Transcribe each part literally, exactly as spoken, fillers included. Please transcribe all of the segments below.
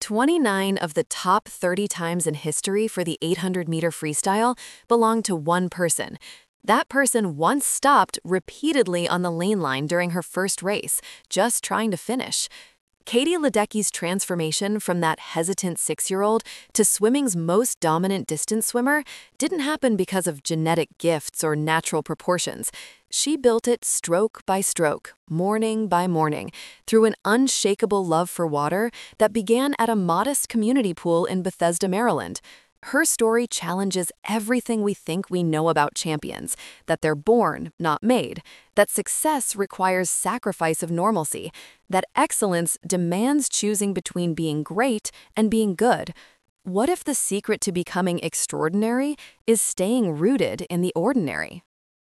twenty-nine of the top thirty times in history for the eight hundred meter freestyle belong to one person. That person once stopped repeatedly on the lane line during her first race, just trying to finish. Katie Ledecky's transformation from that hesitant six-year-old to swimming's most dominant distance swimmer didn't happen because of genetic gifts or natural proportions. She built it stroke by stroke, morning by morning, through an unshakable love for water that began at a modest community pool in Bethesda, Maryland. Her story challenges everything we think we know about champions, that they're born, not made, that success requires sacrifice of normalcy, that excellence demands choosing between being great and being good. What if the secret to becoming extraordinary is staying rooted in the ordinary?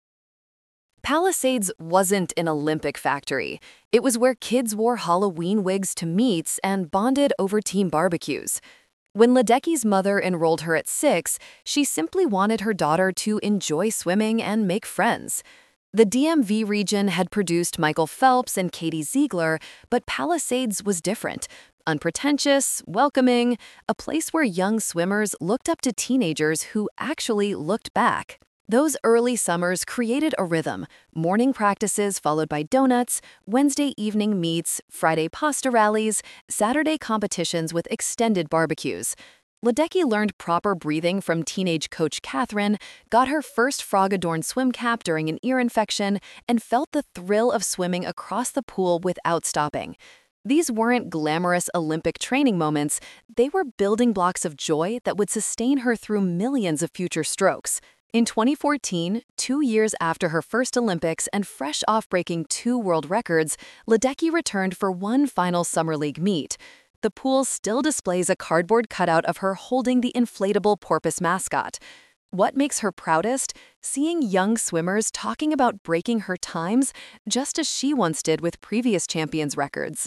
Palisades wasn't an Olympic factory. It was where kids wore Halloween wigs to meets and bonded over team barbecues. When Ledecky's mother enrolled her at six, she simply wanted her daughter to enjoy swimming and make friends. The D M V region had produced Michael Phelps and Katie Ziegler, but Palisades was different. Unpretentious, welcoming, a place where young swimmers looked up to teenagers who actually looked back. Those early summers created a rhythm: morning practices followed by donuts, Wednesday evening meets, Friday pasta rallies, Saturday competitions with extended barbecues. Ledecky learned proper breathing from teenage coach Catherine, got her first frog-adorned swim cap during an ear infection, and felt the thrill of swimming across the pool without stopping. These weren't glamorous Olympic training moments, they were building blocks of joy that would sustain her through millions of future strokes. In twenty fourteen, two years after her first Olympics and fresh off breaking two world records, Ledecky returned for one final Summer League meet. The pool still displays a cardboard cutout of her holding the inflatable porpoise mascot. What makes her proudest? Seeing young swimmers talking about breaking her times, just as she once did with previous champions' records.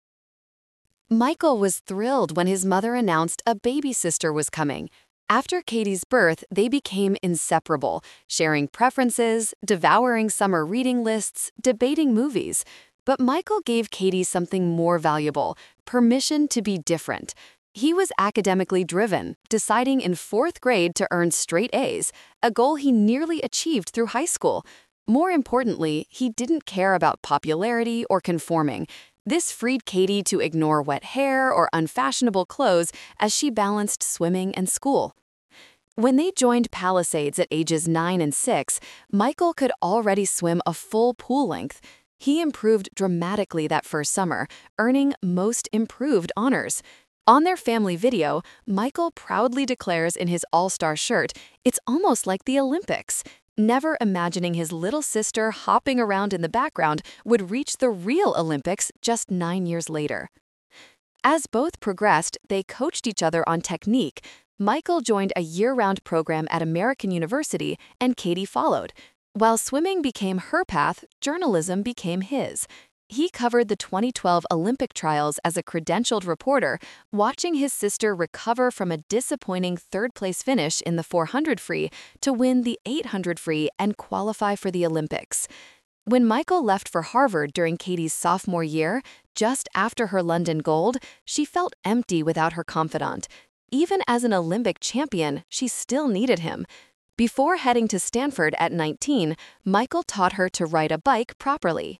Michael was thrilled when his mother announced a baby sister was coming. After Katie's birth, they became inseparable, sharing preferences, devouring summer reading lists, debating movies. But Michael gave Katie something more valuable: permission to be different. He was academically driven, deciding in fourth grade to earn straight A's, a goal he nearly achieved through high school. More importantly, he didn't care about popularity or conforming. This freed Katie to ignore wet hair or unfashionable clothes as she balanced swimming and school. When they joined Palisades at ages nine and six, Michael could already swim a full pool length. He improved dramatically that first summer, earning Most Improved honors. On their family video, Michael proudly declares in his all-star shirt, "It's almost like the Olympics," never imagining his little sister hopping around in the background would reach the real Olympics just nine years later. As both progressed, they coached each other on technique. Michael joined a year-round program at American University, and Katie followed. While swimming became her path, journalism became his. He covered the twenty twelve Olympic trials as a credentialed reporter, watching his sister recover from a disappointing third-place finish in the four hundred free to win the eight hundred free and qualify for the Olympics. When Michael left for Harvard during Katie's sophomore year, just after her London gold, she felt empty without her confidant. Even as an Olympic champion, she still needed him. Before heading to Stanford at nineteen, Michael taught her to ride a bike properly.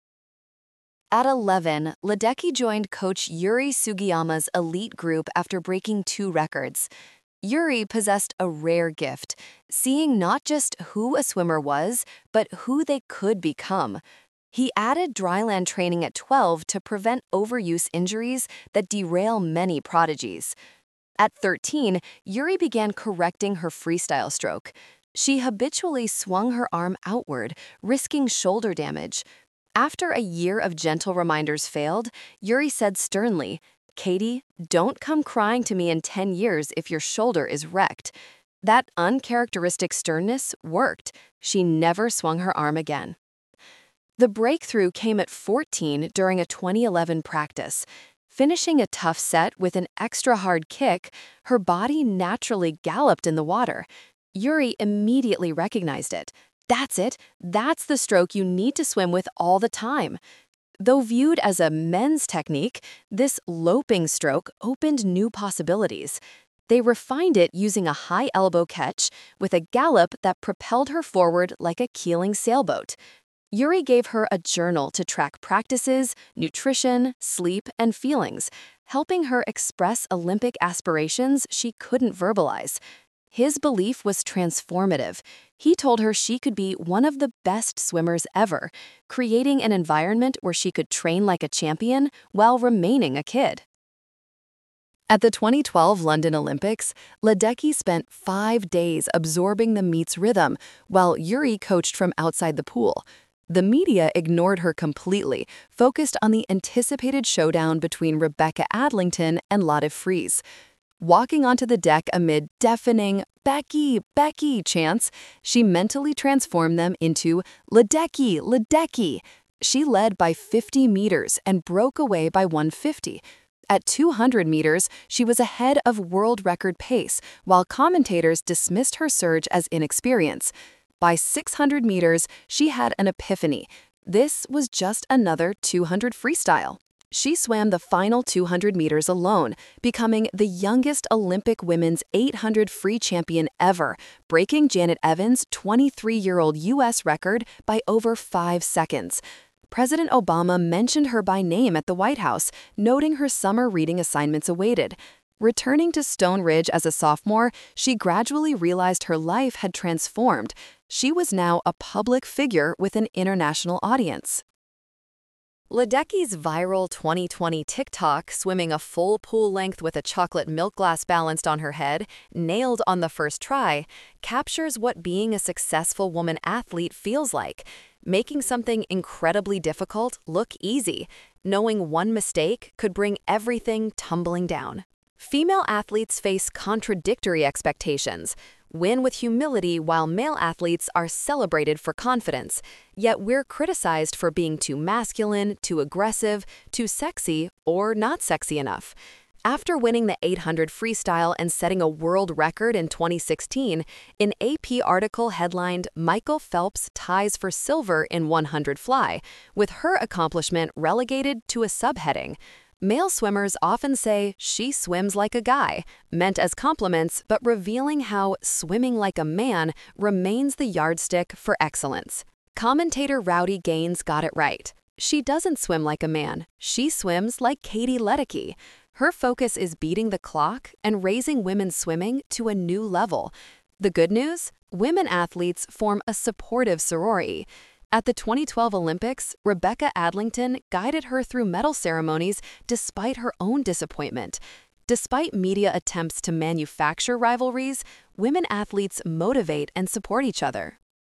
At eleven, Ledecky joined coach Yuri Sugiyama's elite group after breaking two records. Yuri possessed a rare gift, seeing not just who a swimmer was, but who they could become. He added dryland training at twelve to prevent overuse injuries that derail many prodigies. At thirteen, Yuri began correcting her freestyle stroke. She habitually swung her arm outward, risking shoulder damage. After a year of gentle reminders failed, Yuri said sternly, "Katie, don't come crying to me in ten years if your shoulder is wrecked." That uncharacteristic sternness worked. She never swung her arm again. The breakthrough came at fourteen during a twenty eleven practice. Finishing a tough set with an extra hard kick, her body naturally galloped in the water. Yuri immediately recognized it. "That's it. That's the stroke you need to swim with all the time." Though viewed as a men's technique, this loping stroke opened new possibilities. They refined it using a high elbow catch with a gallop that propelled her forward like a keeling sailboat. Yuri gave her a journal to track practices, nutrition, sleep, and feelings, helping her express Olympic aspirations she couldn't verbalize. His belief was transformative. He told her she could be one of the best swimmers ever, creating an environment where she could train like a champion while remaining a kid. At the twenty twelve London Olympics, Ledecky spent five days absorbing the meet's rhythm while Yuri coached from outside the pool. The media ignored her completely, focused on the anticipated showdown between Rebecca Adlington and Lotte Friese. Walking onto the deck amid deafening "Becky, Becky" chants, she mentally transformed them into "Ledecky, Ledecky." She led by fifty meters and broke away by one fifty. At two hundred meters, she was ahead of world record pace, while commentators dismissed her surge as inexperience. By six hundred meters, she had an epiphany. This was just another two hundred freestyle. She swam the final two hundred meters alone, becoming the youngest Olympic women's eight hundred free champion ever, breaking Janet Evans' twenty-three-year-old U S record by over five seconds. President Obama mentioned her by name at the White House, noting her summer reading assignments awaited. Returning to Stone Ridge as a sophomore, she gradually realized her life had transformed. She was now a public figure with an international audience. Ledecky's viral twenty twenty TikTok, swimming a full pool length with a chocolate milk glass balanced on her head, nailed on the first try, captures what being a successful woman athlete feels like. Making something incredibly difficult look easy, knowing one mistake could bring everything tumbling down. Female athletes face contradictory expectations. Win with humility while male athletes are celebrated for confidence, yet we're criticized for being too masculine, too aggressive, too sexy, or not sexy enough. After winning the eight hundred freestyle and setting a world record in twenty sixteen, an A P article headlined "Michael Phelps ties for silver in one hundred fly," with her accomplishment relegated to a subheading. Male swimmers often say, "she swims like a guy," meant as compliments, but revealing how swimming like a man remains the yardstick for excellence. Commentator Rowdy Gaines got it right. She doesn't swim like a man. She swims like Katie Ledecky. Her focus is beating the clock and raising women's swimming to a new level. The good news? Women athletes form a supportive sorority. At the twenty twelve Olympics, Rebecca Adlington guided her through medal ceremonies despite her own disappointment. Despite media attempts to manufacture rivalries, women athletes motivate and support each other.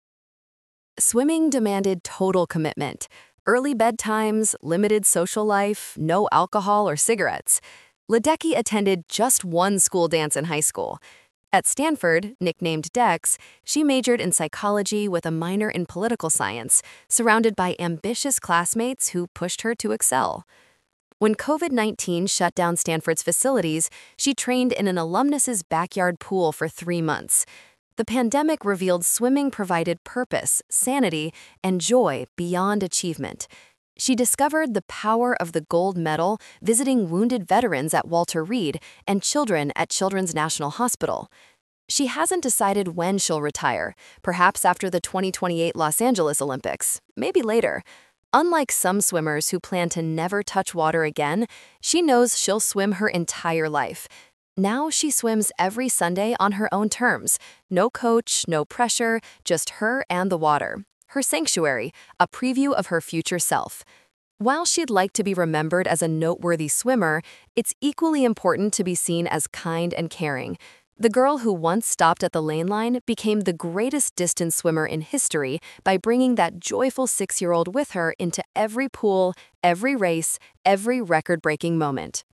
Swimming demanded total commitment. Early bedtimes, limited social life, no alcohol or cigarettes. Ledecky attended just one school dance in high school. At Stanford, nicknamed Dex, she majored in psychology with a minor in political science, surrounded by ambitious classmates who pushed her to excel. When COVID nineteen shut down Stanford's facilities, she trained in an alumnus's backyard pool for three months. The pandemic revealed swimming provided purpose, sanity, and joy beyond achievement. She discovered the power of the gold medal visiting wounded veterans at Walter Reed and children at Children's National Hospital. She hasn't decided when she'll retire, perhaps after the twenty twenty-eight Los Angeles Olympics, maybe later. Unlike some swimmers who plan to never touch water again, she knows she'll swim her entire life. Now she swims every Sunday on her own terms. No coach, no pressure, just her and the water. Her sanctuary, a preview of her future self. While she'd like to be remembered as a noteworthy swimmer, it's equally important to be seen as kind and caring. The girl who once stopped at the lane line became the greatest distance swimmer in history by bringing that joyful six-year-old with her into every pool, every race, every record-breaking moment.